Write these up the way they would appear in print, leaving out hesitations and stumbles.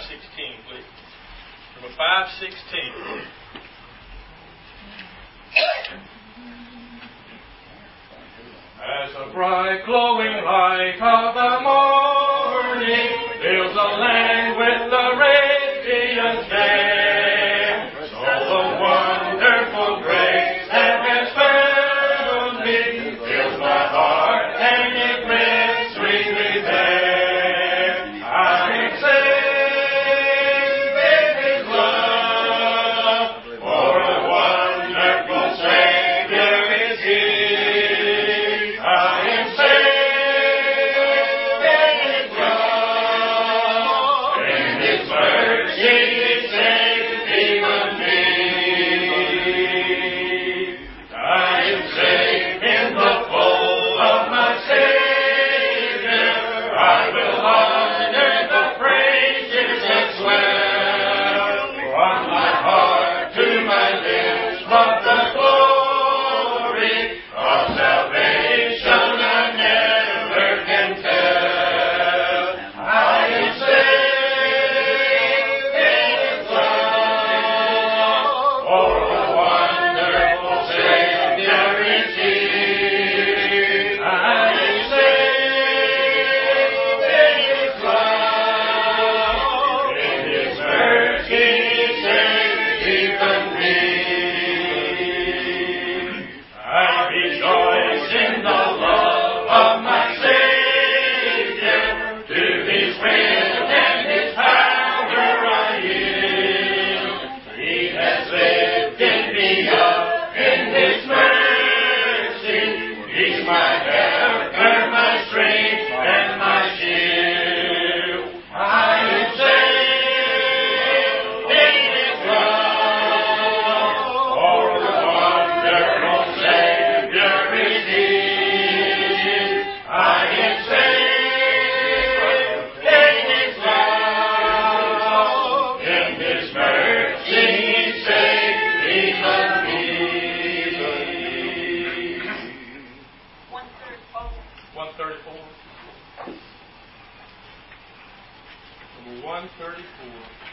516, please. Number 516. As a bright glowing light of the morning fills the land with the radiant day, so the wonderful grace that has found me fills my heart and it lives sweetly there. I am saved in His love, for a wonderful Savior is He. I am saved in His love, in His mercy He saved even me. I am saved in the fold of my Savior. I will honor the praises that swell from my heart to my lips, but the glory of salvation I never can tell. I am saved in His love, for a wonderful Savior is He. I am saved in His love, in His mercy He saved even me. I rejoice in the love of my Savior. To His will and His power I yield. He has lifted me up in His mercy. He's my helper, my strength, and my shield. I am saved in His love, for a wonderful Savior is He. I am saved in His love, in His mercy He saved even me. 134. Number 134.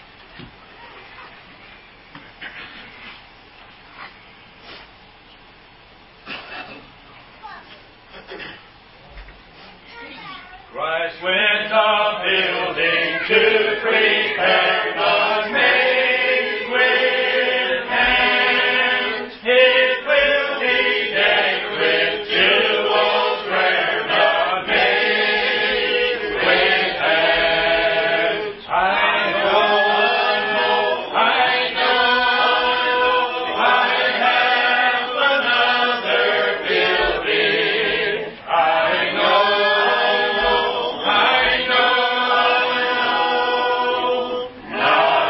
Christ went a-building to prepare the made with hands. It will be decked with jewels rare, not made with hands. I know, I have another building. I know. Not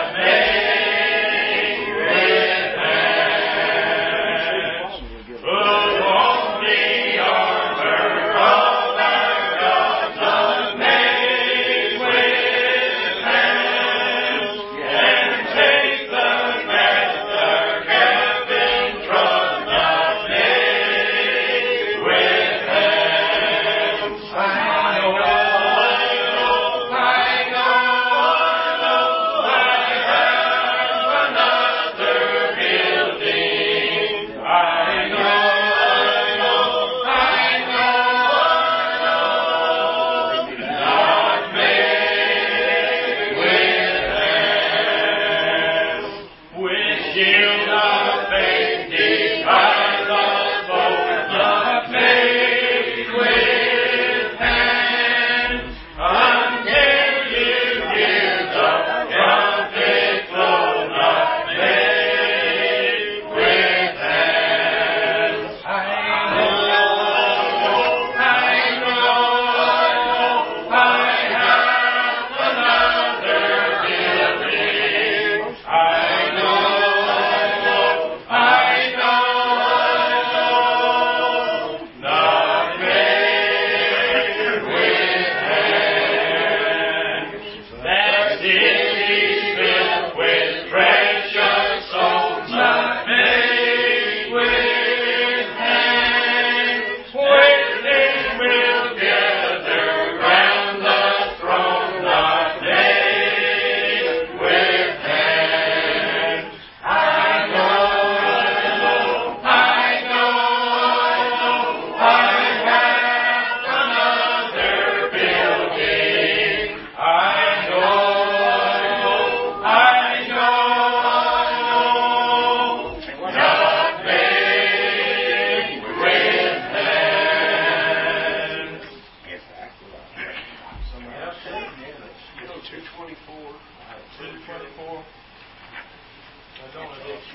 224. 224. I don't know this.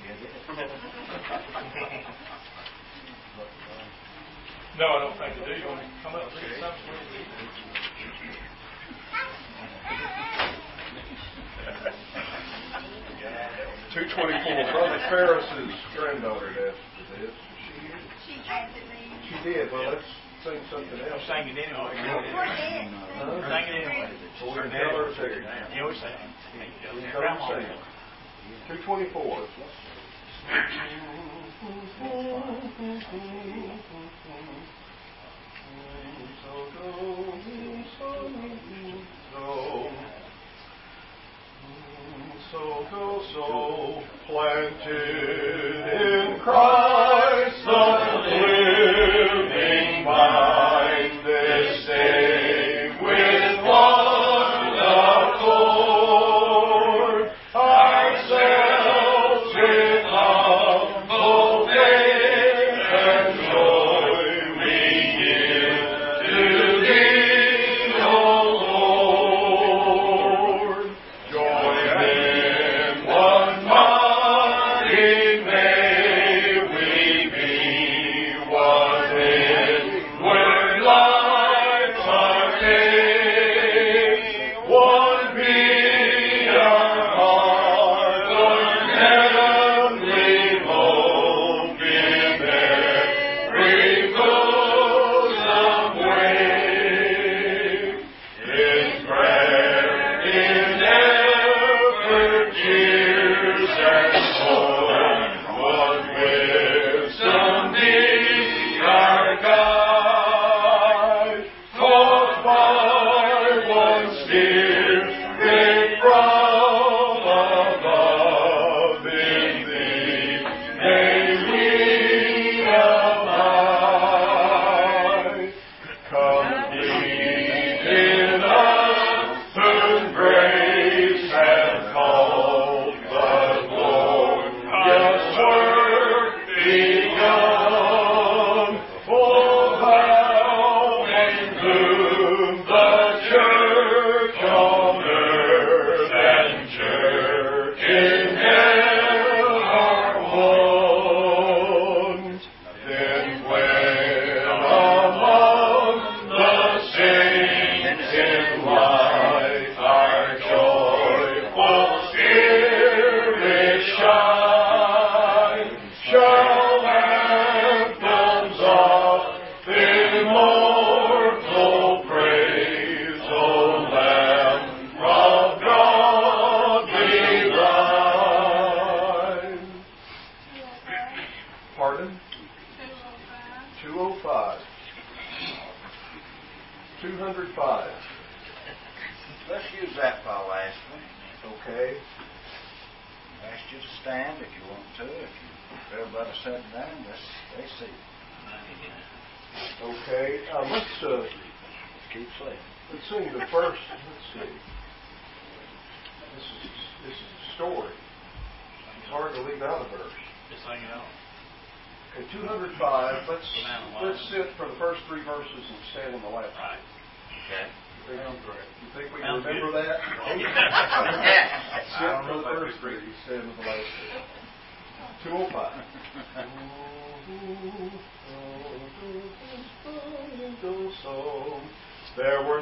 No, I don't think they do. You want to come up and read something? 224. Brother Ferris's granddaughter asked for this. She handed me. She did. Well, let's sing something else. Sing it anyway. Sing it anyway. So we can tell her to sing it. You always say it. We can tell her to sing it. 224. So planted in Christ the living vine, this day with one accord, ourselves with humble faith and joy we give to Thee, O Lord. Join in one mighty may we be, one inward life partake, one be our heart, one heavenly hope in every bosom wake. In prayer, in effort, tears and joy, one wisdom be our guide, taught by one Spirit from above. In Thee may we abide. Complete in us, whom grace hath called, the glorious work begun. Oh, how in whom the church on earth and church in heaven are one. Then when among the saints in light our joyful spirit shine, shall anthems of immortal praise, O Lamb of God, divine. Pardon? 205. 205. Let's use that for our last one. Okay. I asked you to stand if you want to. If everybody sat down, they see. Okay. Let's Keep safe. let's sing the first. Let's see. This is a story. It's hard to leave out a verse. Just hang it on. Okay, 205. Let's sit for the first three verses and stand on the last. Right. Okay. You think we can Sounds remember good. that? Sit for the first three, stand on the last three. 205. There were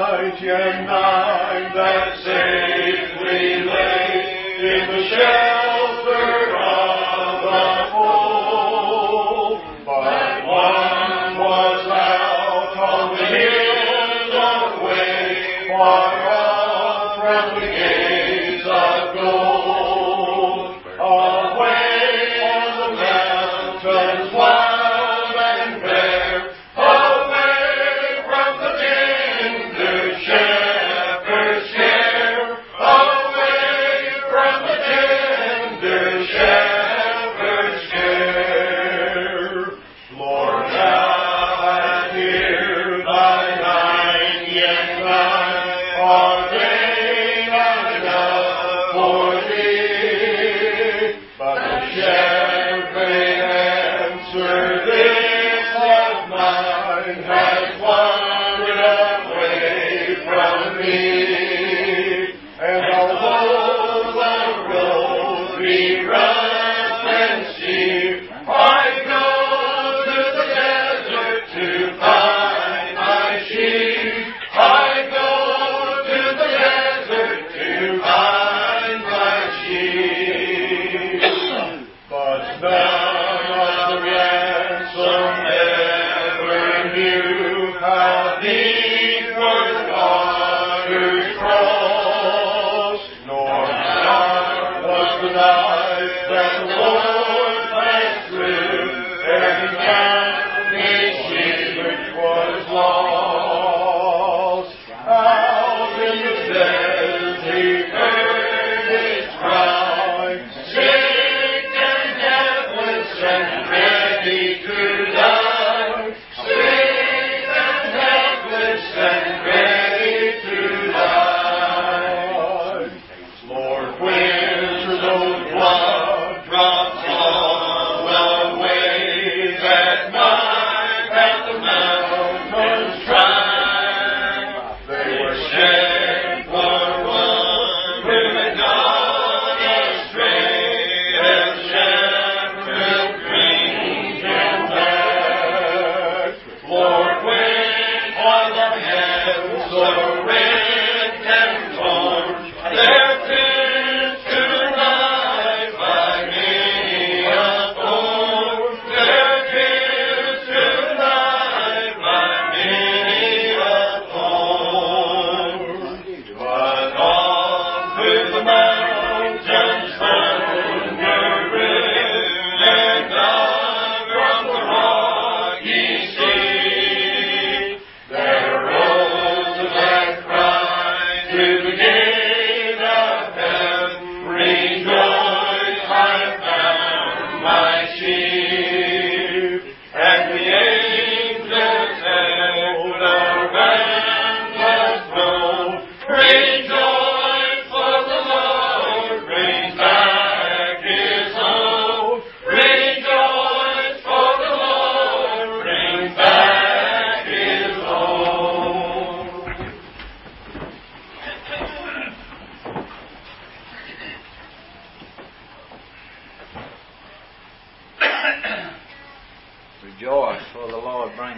99 that safely lay in the shelter of the fold, but one was out on the hill away, far off from the gates of gold, away on the mountains wild and bare, away from the tender shepherd's care, away from the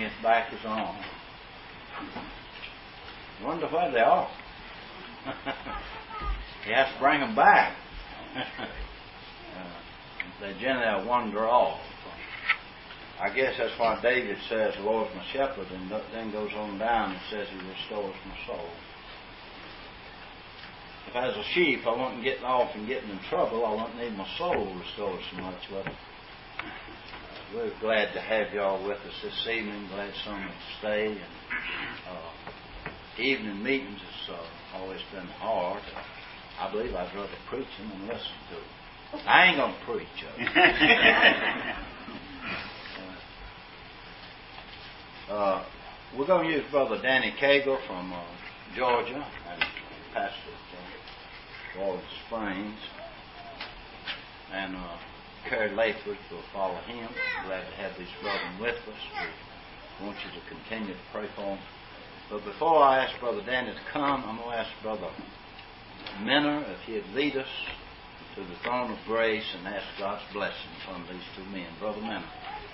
his back is on. Wonder where they are. He has to bring them back. They generally wander off. I guess that's why David says, "The Lord's my shepherd," and then goes on down and says, "He restores my soul." If I was a sheep, I wasn't getting off and getting in trouble. I wouldn't need my soul restored so much. But we're glad to have y'all with us this evening. Glad some would stay. And evening meetings has always been hard. I believe I'd rather preach them than listen to them. I ain't going to preach. We're going to use Brother Danny Cagle from Georgia and pastor at Walden Springs. And Kerry Layford will follow him. Glad to have these brethren with us. We want you to continue to pray for them. But before I ask Brother Danny to come, I'm going to ask Brother Minner if he'd lead us to the throne of grace and ask God's blessing from these two men. Brother Minner.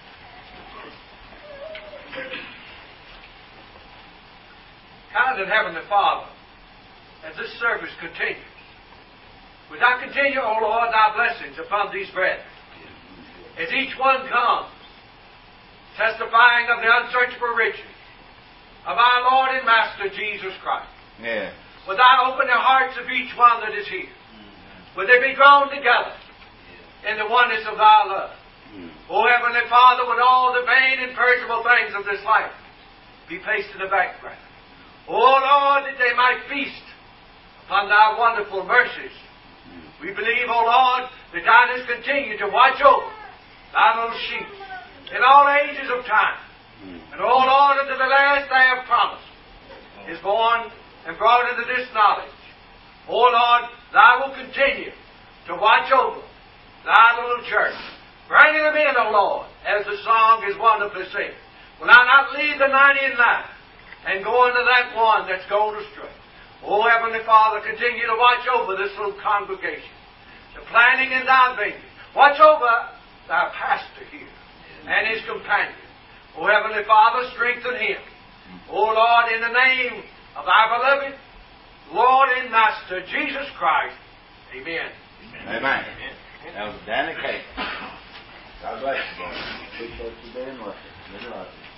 Kind and Heavenly Father, as this service continues, would Thou continue, O Lord, Thy blessings upon these brethren, as each one comes, testifying of the unsearchable riches of our Lord and Master Jesus Christ. Yeah. Would Thou open the hearts of each one that is here? Would they be drawn together in the oneness of Thy love? O Heavenly Father, would all the vain and perishable things of this life be placed in the background? O Lord, that they might feast upon Thy wonderful mercies. We believe, O Lord, that Thou dost continue to watch over Thy little sheep in all ages of time. And, O Lord, unto the last Thou have promised is born and brought into this knowledge. O Lord, Thou will continue to watch over Thy little church, bringing them in, O Lord, as the song is wonderfully said. Will Thou not leave the 99 and go into that one that's gone astray? O Heavenly Father, continue to watch over this little congregation, the planning and Thy vineyard. Watch over Thy pastor here and his companion. O Heavenly Father, strengthen him. O Lord, in the name of Thy beloved Lord and Master, Jesus Christ. Amen. Amen. That was Danny Cagle. God bless you, brother. Appreciate you being with us. Good luck.